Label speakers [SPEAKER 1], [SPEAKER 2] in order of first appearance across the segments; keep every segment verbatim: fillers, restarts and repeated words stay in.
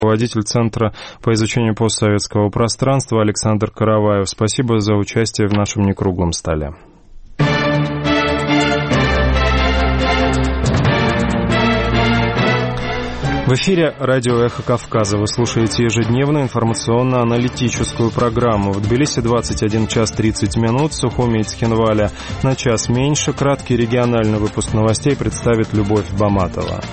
[SPEAKER 1] руководитель Центра по изучению постсоветского пространства Александр Караваев. Спасибо за участие в нашем некруглом столе. В эфире радио «Эхо Кавказа». Вы слушаете ежедневную информационно-аналитическую программу. В Тбилиси двадцать один час тридцать минут, в Сухуми и Цхинвале на час меньше. Краткий региональный выпуск новостей представит Любовь Баматова.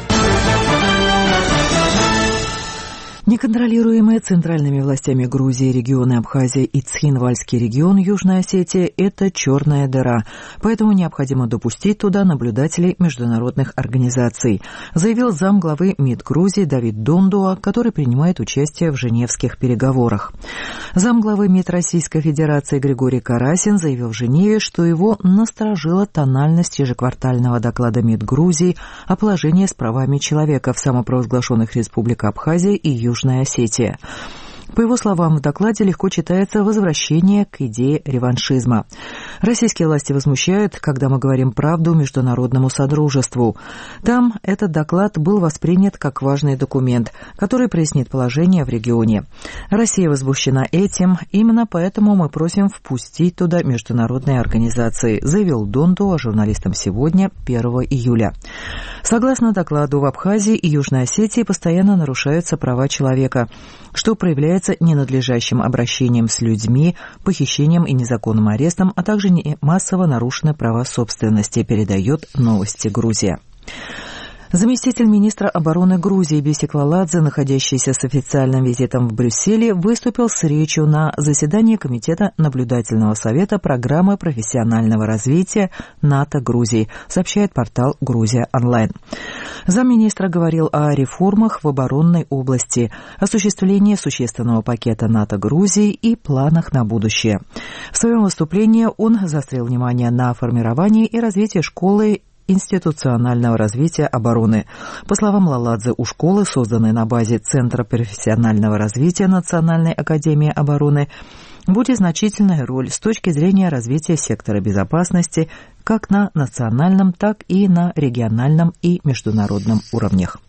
[SPEAKER 2] Неконтролируемые центральными властями Грузии регионы Абхазия и Цхинвальский регион Южной Осетии – это черная дыра, поэтому необходимо допустить туда наблюдателей международных организаций, заявил замглавы МИД Грузии Давид Дондуа, который принимает участие в женевских переговорах. Замглавы МИД Российской Федерации Григорий Карасин заявил в Женеве, что его насторожила тональность ежеквартального доклада МИД Грузии о положении с правами человека в самопровозглашенных республиках Абхазия и Южная Южная Осетия. По его словам, в докладе легко читается возвращение к идее реваншизма. Российские власти возмущают, когда мы говорим правду международному содружеству. Там этот доклад был воспринят как важный документ, который прояснит положение в регионе. Россия возмущена этим, именно поэтому мы просим впустить туда международные организации, заявил Дондуа журналистам сегодня, первого июля. Согласно докладу, в Абхазии и Южной Осетии постоянно нарушаются права человека, что проявляется ненадлежащим обращением с людьми, похищением и незаконным арестом, а также массово нарушены права собственности, передает «Новости Грузия». Заместитель министра обороны Грузии Бесик Валадзе, находящийся с официальным визитом в Брюсселе, выступил с речью на заседании Комитета наблюдательного совета программы профессионального развития НАТО Грузии, сообщает портал «Грузия онлайн». Замминистра говорил о реформах в оборонной области, осуществлении существенного пакета НАТО Грузии и планах на будущее. В своем выступлении он заострил внимание на формировании и развитии школы институционального развития обороны. По словам Лаладзе, у школы, созданной на базе Центра профессионального развития Национальной академии обороны, будет значительная роль с точки зрения развития сектора безопасности как на национальном, так и на региональном и международном уровнях.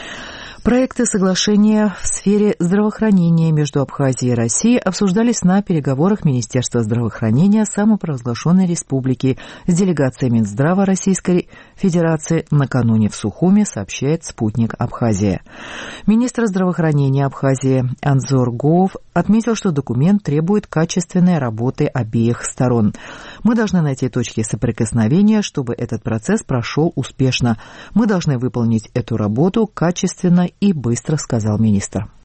[SPEAKER 2] Проекты соглашения в сфере здравоохранения между Абхазией и Россией обсуждались на переговорах Министерства здравоохранения самопровозглашенной республики с делегацией Минздрава Российской Федерации накануне в Сухуми, сообщает «Спутник Абхазия». Министр здравоохранения Абхазии Анзор Гоов отметил, что документ требует качественной работы обеих сторон. Мы должны найти точки соприкосновения, чтобы этот процесс прошел успешно. Мы должны выполнить эту работу качественно и быстро, сказал министр.